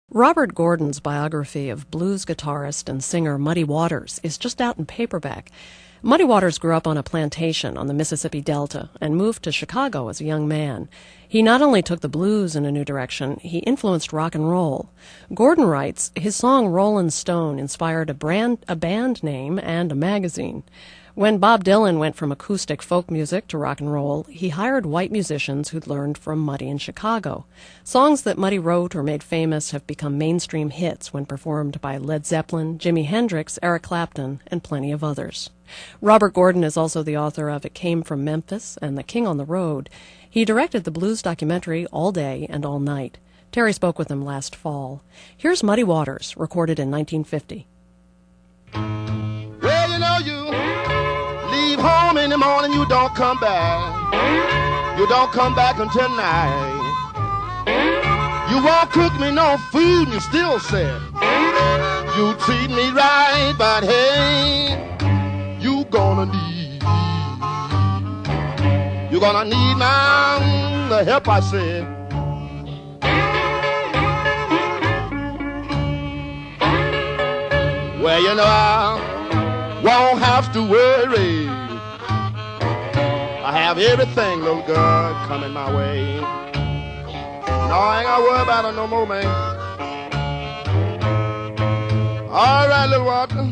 Robert Gordon's biography of blues guitarist and singer Muddy Waters is just out in paperback. Muddy Waters grew up on a plantation on the Mississippi Delta and moved to Chicago as a young man. He not only took the blues in a new direction, he influenced rock and roll. Gordon writes, his song Rollin' Stone inspired a band name and a magazine. When Bob Dylan went from acoustic folk music to rock and roll, he hired white musicians who'd learned from Muddy in Chicago. Songs that Muddy wrote or made famous have become mainstream hits when performed by Led Zeppelin, Jimi Hendrix, Eric Clapton, and plenty of others. Robert Gordon is also the author of It Came from Memphis and The King on the Road. He directed the blues documentary All Day and All Night. Terry spoke with him last fall. Here's Muddy Waters, recorded in 1950. Well, you know you leave home in the morning, you don't come back. You don't come back until night. You won't cook me no food and you still say you treat me right, but hey, you're gonna need now the help I said. Well, you know I won't have to worry. I have everything, little girl, coming my way. No, I ain't gotta worry about it no more, man. All right, little water.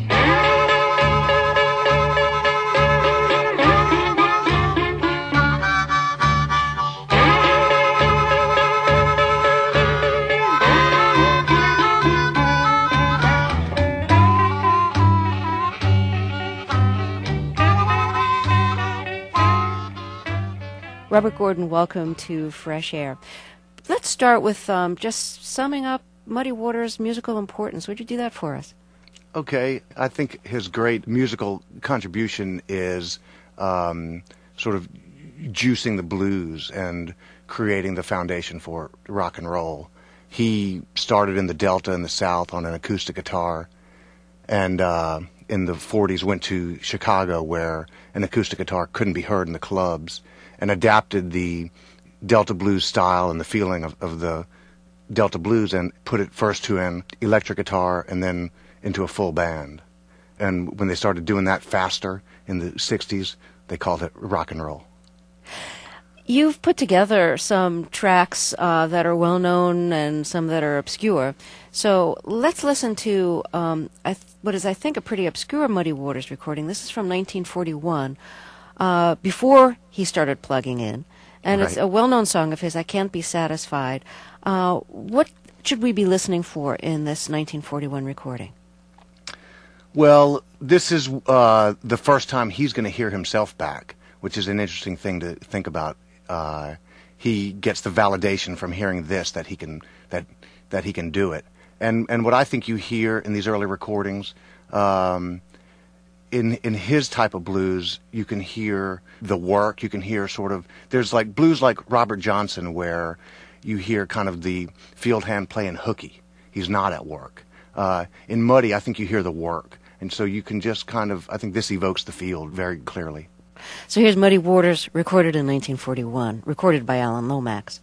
Robert Gordon, welcome to Fresh Air. Let's start with just summing up Muddy Waters' musical importance. Would you do that for us? Okay. I think his great musical contribution is sort of juicing the blues and creating the foundation for rock and roll. He started in the Delta in the South on an acoustic guitar, and in the 40s went to Chicago where an acoustic guitar couldn't be heard in the clubs, and adapted the Delta blues style and the feeling of the Delta blues and put it first to an electric guitar and then into a full band. And when they started doing that faster in the 60s, they called it rock and roll. You've put together some tracks that are well-known and some that are obscure. So let's listen to what is, I think, a pretty obscure Muddy Waters recording. This is from 1941. Before he started plugging in, and right. It's a well-known song of his, I Can't Be Satisfied. What should we be listening for in this 1941 recording? Well, this is the first time he's going to hear himself back, which is an interesting thing to think about. He gets the validation from hearing this that he can do it, and what I think you hear in these early recordings. In his type of blues, you can hear the work, you can hear sort of, there's like blues like Robert Johnson where you hear kind of the field hand playing hooky. He's not at work. In Muddy, I think you hear the work. And so you can just kind of, I think this evokes the field very clearly. So here's Muddy Waters, recorded in 1941, recorded by Alan Lomax.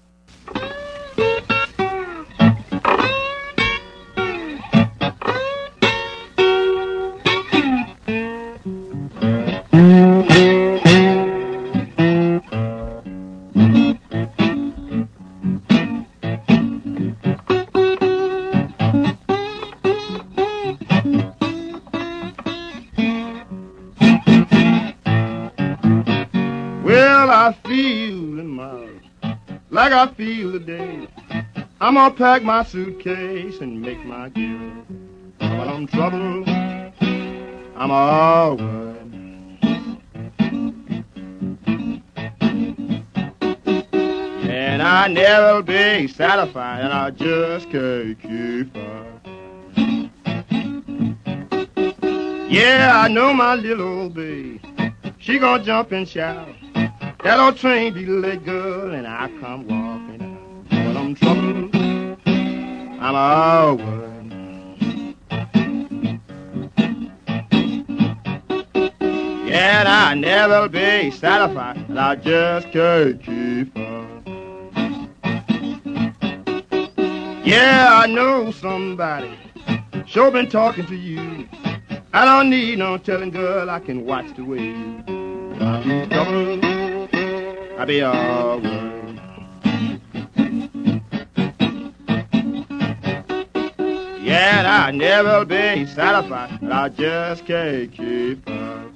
Like I feel today, I'm gonna pack my suitcase and make my give. But I'm troubled, I'm all worried. And I never be satisfied, and I just can't keep up. Yeah, I know my little old babe, she gonna jump and shout. That old train be late, girl, and I come walking out. But I'm troubled, I'm all worried. Yeah, and I never be satisfied, and I just can't keep up. Yeah, I know somebody sure been talking to you. I don't need no telling, girl, I can watch the way you trouble. I'll be alright. Yeah, I never be satisfied, but I just can't keep up.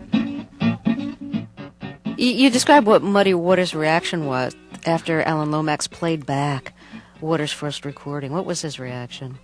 You described what Muddy Waters' reaction was after Alan Lomax played back Waters' first recording. What was his reaction?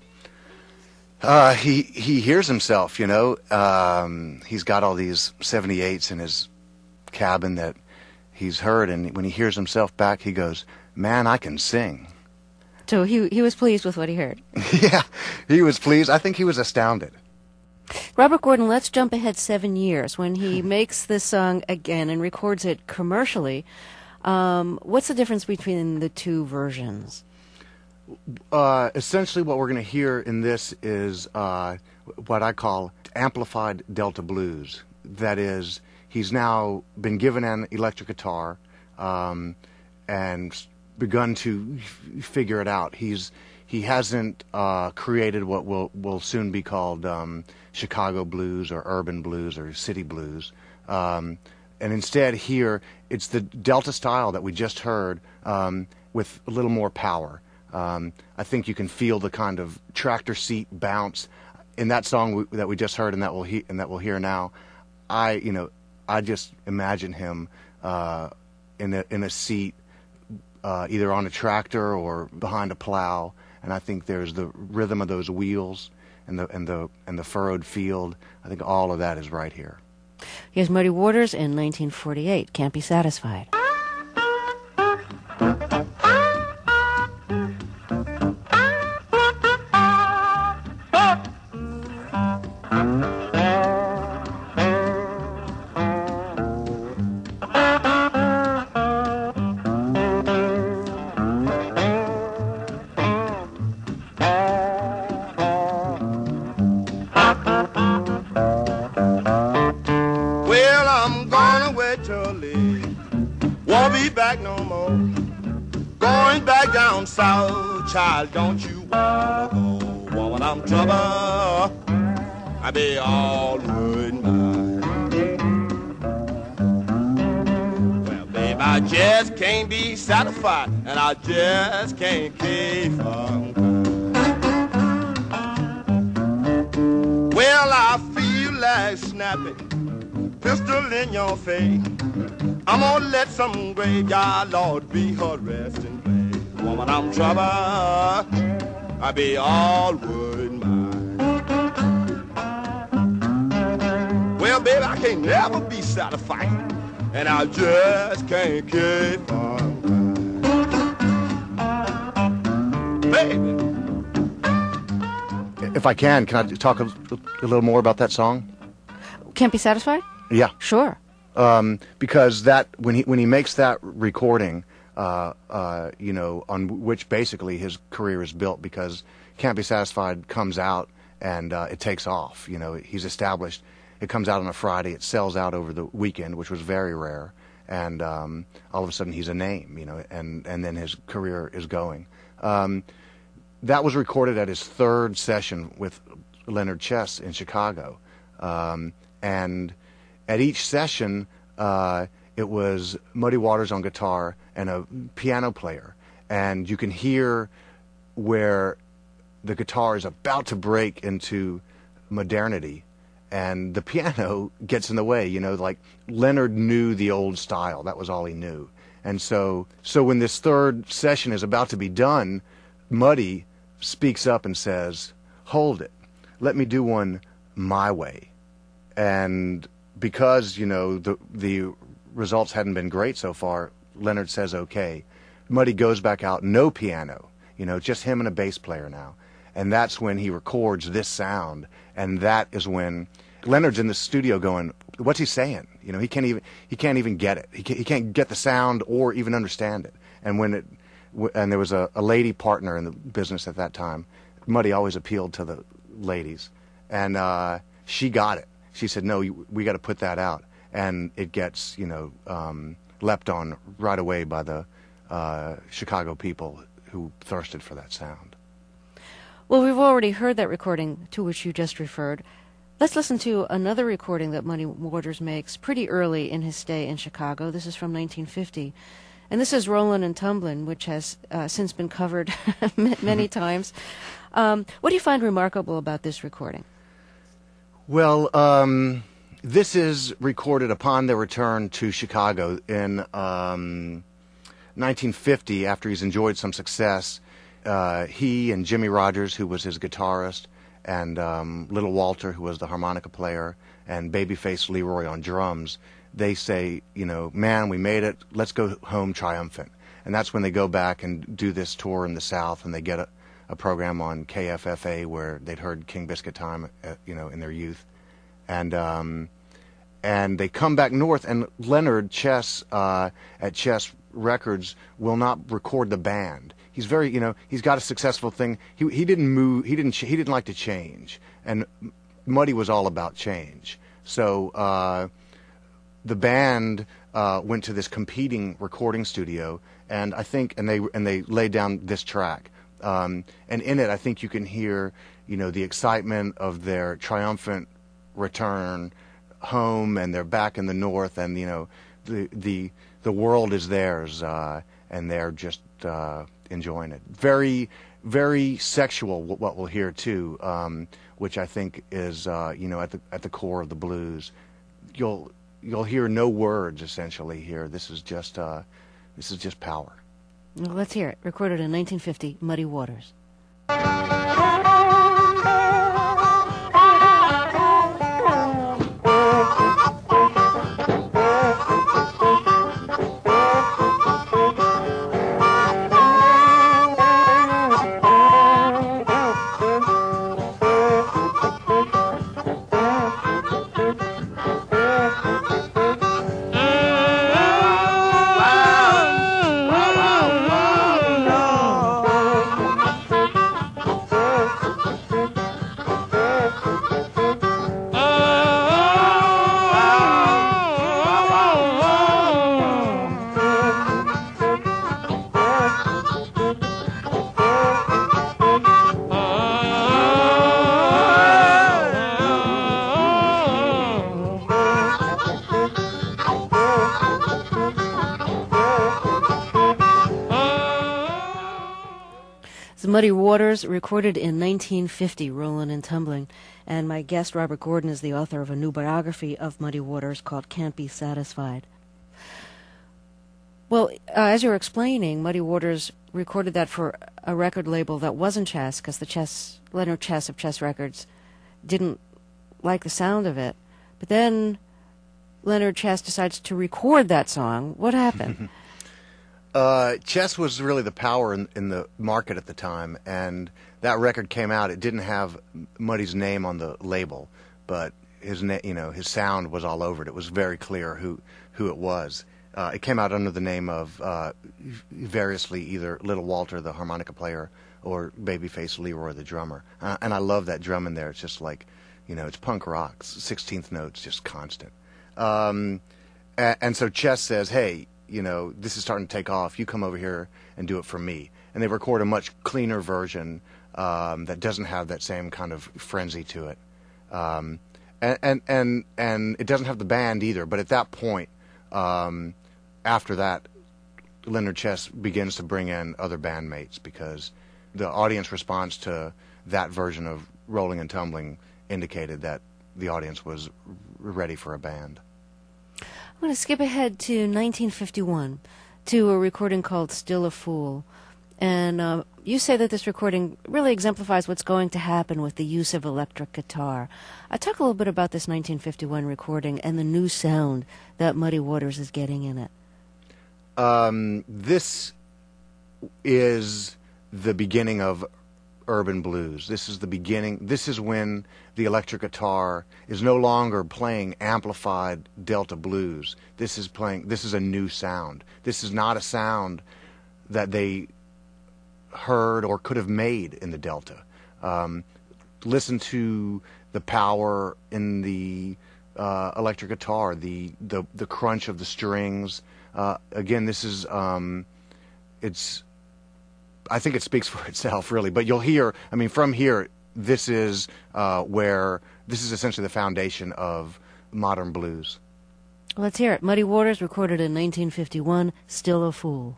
He hears himself, you know. He's got all these 78s in his cabin that he's heard, and when he hears himself back, he goes, "Man, I can sing." So he was pleased with what he heard. Yeah, he was pleased. I think he was astounded. Robert Gordon, let's jump ahead 7 years when he makes this song again and records it commercially. What's the difference between the two versions? Essentially what we're going to hear in this is what I call amplified Delta blues. That is, he's now been given an electric guitar and begun to figure it out. He hasn't created what will soon be called Chicago blues or urban blues or city blues. And instead here, it's the Delta style that we just heard with a little more power. I think you can feel the kind of tractor seat bounce in that song that we just heard and that we'll hear now. I just imagine him in a seat, either on a tractor or behind a plow, and I think there's the rhythm of those wheels and the furrowed field. I think all of that is right here. Here's Muddy Waters in 1948. Can't Be Satisfied. Won't be back no more. Going back down south, child, don't you wanna go? Woman, I'm trouble. I be all good mine. Well, babe, I just can't be satisfied, and I just can't keep on crying. Well, I feel like snapping pistol in your face. I'm gonna let some graveyard lord be her resting place. Woman, I'm trouble. I be all wood mine. Well, baby, I can't never be satisfied, and I just can't keep on crying. Baby. If I can I talk a little more about that song? Can't Be Satisfied? Yeah. Sure. Because that when he makes that recording, on which basically his career is built, because Can't Be Satisfied comes out and it takes off. You know, he's established. It comes out on a Friday. It sells out over the weekend, which was very rare. And all of a sudden he's a name. You know, and then his career is going. That was recorded at his third session with Leonard Chess in Chicago, and at each session, it was Muddy Waters on guitar and a piano player. And you can hear where the guitar is about to break into modernity, and the piano gets in the way. You know, like Leonard knew the old style. That was all he knew. And so when this third session is about to be done, Muddy speaks up and says, "Hold it. Let me do one my way." And because, you know, the results hadn't been great so far, Leonard says okay. Muddy goes back out, no piano, you know, just him and a bass player now. And that's when he records this sound. And that is when Leonard's in the studio going, what's he saying? You know, he can't even get it. He can't get the sound or even understand it. And and there was a lady partner in the business at that time. Muddy always appealed to the ladies. And she got it. She said, no, we got to put that out. And it gets, leapt on right away by the Chicago people who thirsted for that sound. Well, we've already heard that recording to which you just referred. Let's listen to another recording that Muddy Waters makes pretty early in his stay in Chicago. This is from 1950. And this is Rollin' and Tumblin', which has since been covered many times. What do you find remarkable about this recording? Well, this is recorded upon their return to Chicago in 1950, after he's enjoyed some success. He and Jimmy Rogers, who was his guitarist, and Little Walter, who was the harmonica player, and Babyface Leroy on drums, they say, man, we made it, let's go home triumphant. And that's when they go back and do this tour in the South, and they get a program on KFFA where they'd heard King Biscuit Time, in their youth. And they come back north, and Leonard Chess at Chess Records will not record the band. He's very, he's got a successful thing. He didn't move. He didn't like to change, and Muddy was all about change. So the band went to this competing recording studio, and they laid down this track. And in it, I think you can hear, the excitement of their triumphant return home, and they're back in the North, and the world is theirs, and they're just enjoying it. Very, very sexual. What we'll hear too, which I think is at the core of the blues. You'll hear no words essentially here. This is just power. Well, let's hear it. Recorded in 1950, Muddy Waters. Muddy Waters, recorded in 1950, Rollin' and Tumblin'. And my guest, Robert Gordon, is the author of a new biography of Muddy Waters called Can't Be Satisfied. Well, as you were explaining, Muddy Waters recorded that for a record label that wasn't Chess, because Leonard Chess of Chess Records didn't like the sound of it. But then Leonard Chess decides to record that song. What happened? Chess was really the power in the market at the time, and that record came out. It didn't have Muddy's name on the label, but his sound was all over it. It was very clear who it was. It came out under the name of variously either Little Walter, the harmonica player, or Babyface Leroy, the drummer. And I love that drum in there. It's just like, it's punk rock, 16th notes, just constant. And so Chess says, hey, this is starting to take off. You come over here and do it for me. And they record a much cleaner version that doesn't have that same kind of frenzy to it. And it doesn't have the band either. But at that point, after that, Leonard Chess begins to bring in other bandmates because the audience response to that version of Rolling and Tumbling indicated that the audience was ready for a band. I'm going to skip ahead to 1951 to a recording called Still a Fool. And you say that this recording really exemplifies what's going to happen with the use of electric guitar. Talk a little bit about this 1951 recording and the new sound that Muddy Waters is getting in it. This is the beginning of urban blues. This is the beginning. This is when the electric guitar is no longer playing amplified Delta blues. This is a new sound. This is not a sound that they heard or could have made in the Delta. Listen to the power in the electric guitar, the crunch of the strings. Again, this is I think it speaks for itself, really. But you'll hear, I mean, from here, this is essentially the foundation of modern blues. Let's hear it. Muddy Waters, recorded in 1951, Still a Fool.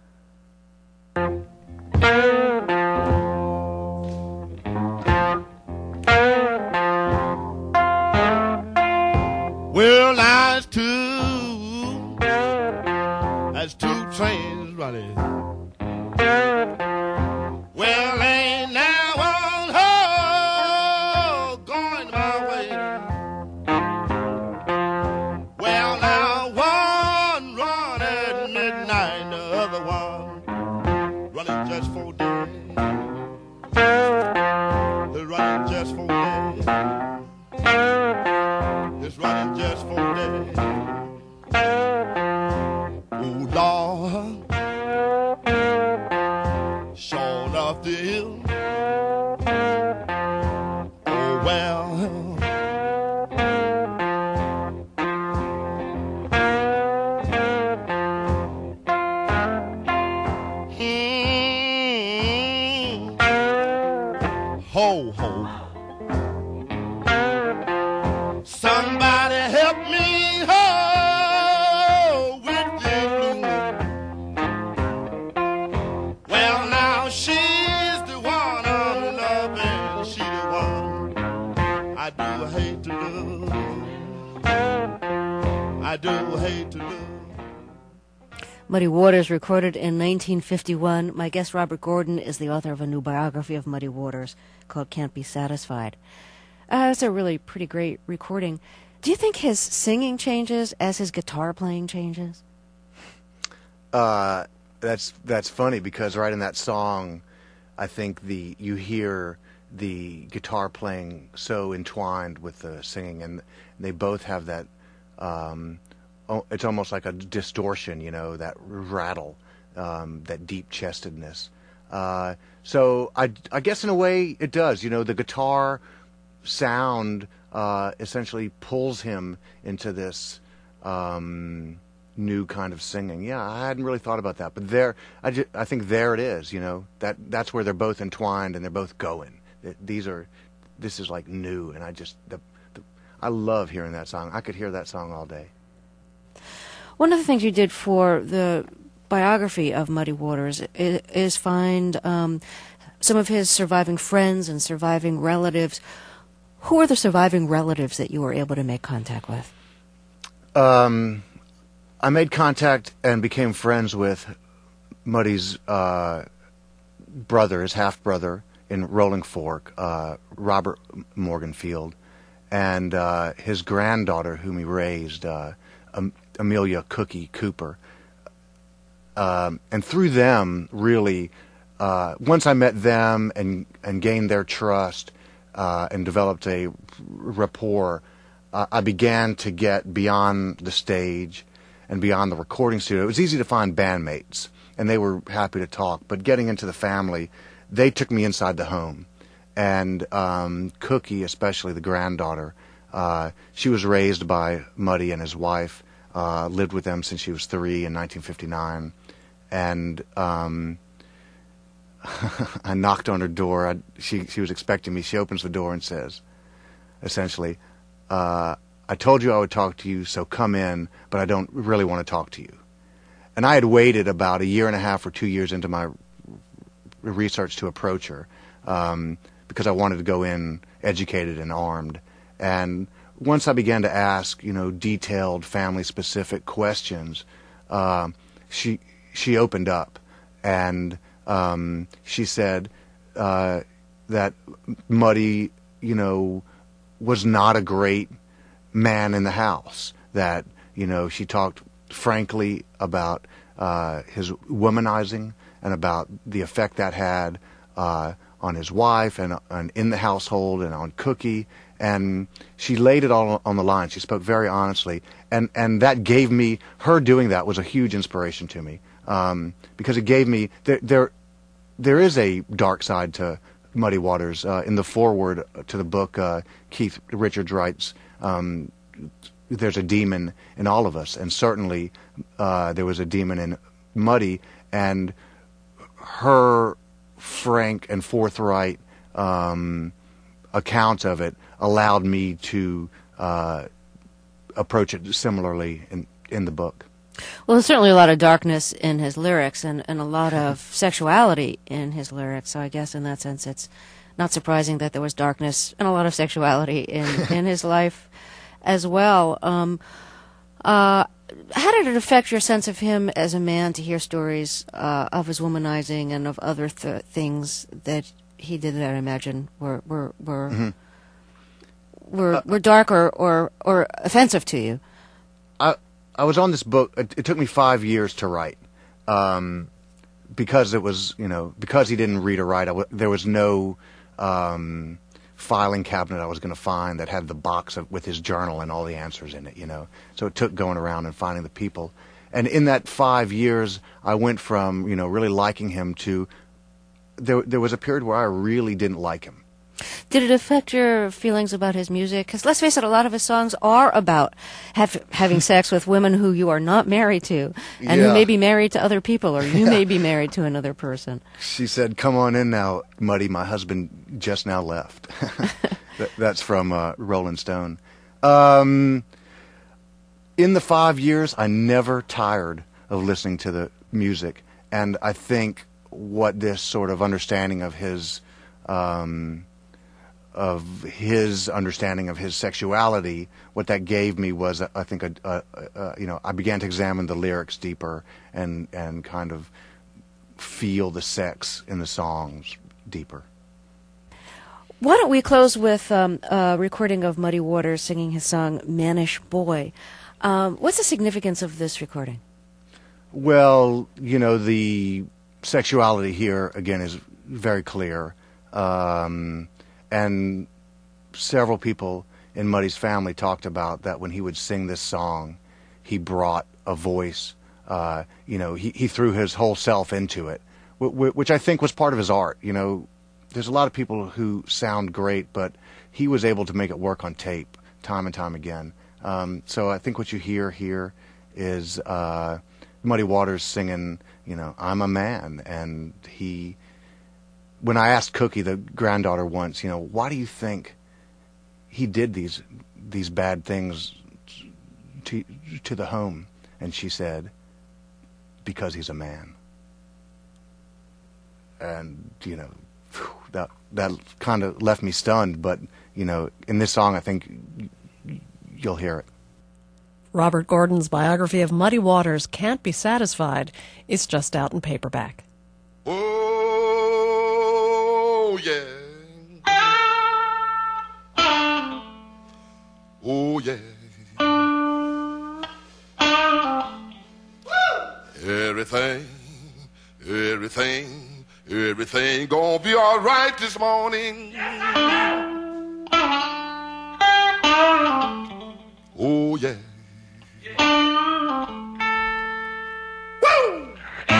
Well, that's two trains running. Well, ain't now one going my way. Well, now one run at midnight, the other one running just for day. They're running just for day. It's running just for day. Oh, Lord, sure enough, the hill. Oh, well. Ho, ho. Somebody help me, ho, with this blues. Well, now she's the one I'm loving. She's the one I do hate to love. I do hate to love. Muddy Waters, recorded in 1951. My guest, Robert Gordon, is the author of a new biography of Muddy Waters called Can't Be Satisfied. It's a really pretty great recording. Do you think his singing changes as his guitar playing changes? That's funny, because right in that song, I think you hear the guitar playing so entwined with the singing, and they both have that. It's almost like a distortion, that rattle, that deep chestedness. So I guess in a way it does. The guitar sound essentially pulls him into this new kind of singing. Yeah, I hadn't really thought about that, but I think there it is. That's where they're both entwined and they're both going. This is like new, and I love hearing that song. I could hear that song all day. One of the things you did for the biography of Muddy Waters is find some of his surviving friends and surviving relatives. Who are the surviving relatives that you were able to make contact with? I made contact and became friends with Muddy's brother, his half-brother in Rolling Fork, Robert Morganfield, and his granddaughter, whom he raised, Amelia Cookie Cooper. And through them, really, once I met them and gained their trust and developed a rapport, I began to get beyond the stage and beyond the recording studio. It was easy to find bandmates, and they were happy to talk. But getting into the family, they took me inside the home. And Cookie, especially the granddaughter, she was raised by Muddy and his wife, lived with them since she was 3 in 1959. And I knocked on her door. She was expecting me. She opens the door and says, essentially, I told you I would talk to you, so come in, but I don't really want to talk to you. And I had waited about 1.5 years or 2 years into my research to approach her, because I wanted to go in educated and armed. And once I began to ask, detailed family-specific questions, she opened up, and she said that Muddy, was not a great man in the house. That she talked frankly about his womanizing and about the effect that had on his wife and in the household and on Cookie. And she laid it all on the line. She spoke very honestly, and that gave me, her doing that was a huge inspiration to me, because it gave me, there is a dark side to Muddy Waters. In the foreword to the book, Keith Richards writes, there's a demon in all of us, and certainly there was a demon in Muddy, and her frank and forthright account of it allowed me to approach it similarly in the book. Well, there's certainly a lot of darkness in his lyrics and a lot of sexuality in his lyrics, so I guess in that sense it's not surprising that there was darkness and a lot of sexuality in his life as well. How did it affect your sense of him as a man to hear stories of his womanizing and of other things that he did that I imagine were dark or offensive to you? I was on this book. It took me 5 years to write, because it was, because he didn't read or write. There was no filing cabinet I was going to find that had the box with his journal and all the answers in it. So it took going around and finding the people. And in that 5 years, I went from really liking him to there was a period where I really didn't like him. Did it affect your feelings about his music? Because let's face it, a lot of his songs are about having sex with women who you are not married to, and who may be married to other people, or you may be married to another person. She said, "Come on in now, Muddy. My husband just now left." That's from Rolling Stone. In the 5 years, I never tired of listening to the music, and I think what this sort of understanding of his understanding of his sexuality, what that gave me was, I think, I began to examine the lyrics deeper and kind of feel the sex in the songs deeper. Why don't we close with a recording of Muddy Waters singing his song "Mannish Boy"? What's the significance of this recording? Well, the sexuality here, again, is very clear. And several people in Muddy's family talked about that when he would sing this song, he brought a voice. He threw his whole self into it, which I think was part of his art. There's a lot of people who sound great, but he was able to make it work on tape time and time again. So I think what you hear here is Muddy Waters singing, "I'm a man," and when I asked Cookie, the granddaughter, once, why do you think he did these bad things to the home? And she said, "Because he's a man." And, that kind of left me stunned. But, in this song, I think you'll hear it. Robert Gordon's biography of Muddy Waters, Can't Be Satisfied, is just out in paperback. Oh, yeah. Oh, yeah. Everything gonna be all right this morning. Oh, yeah. Woo!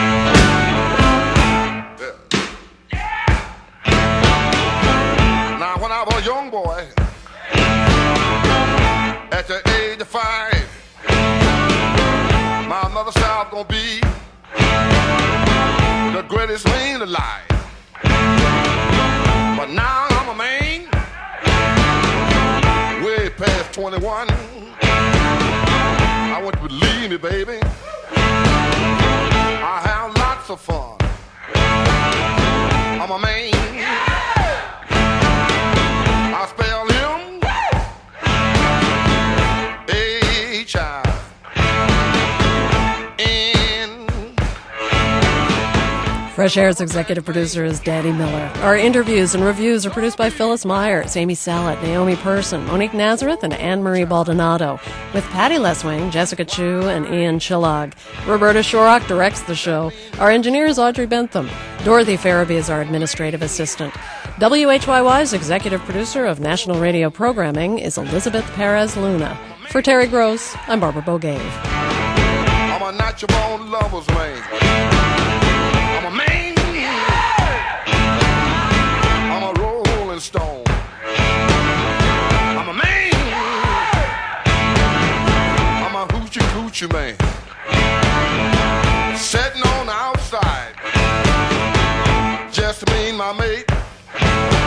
Now, when I was a young boy, at the age of 5, my mother said I was gonna be the greatest man alive. But now I'm a man, way past 21. I want you to believe me, baby. I have lots of fun. I'm a man. I spell him H-I-N. Fresh Air's executive producer is Danny Miller. Our interviews and reviews are produced by Phyllis Myers, Amy Salet, Naomi Person, Monique Nazareth, and Anne-Marie Baldonado, with Patty Leswing, Jessica Chu, and Ian Chillag. Roberta Shorrock directs the show. Our engineer is Audrey Bentham. Dorothy Farabee is our administrative assistant. WHYY's executive producer of national radio programming is Elizabeth Perez Luna. For Terry Gross, I'm Barbara Bogave. I'm a natural lover's man. I'm a man. I'm a rolling stone. I'm a man. I'm a hoochie coochie man. Sitting on the outside, just me my mate.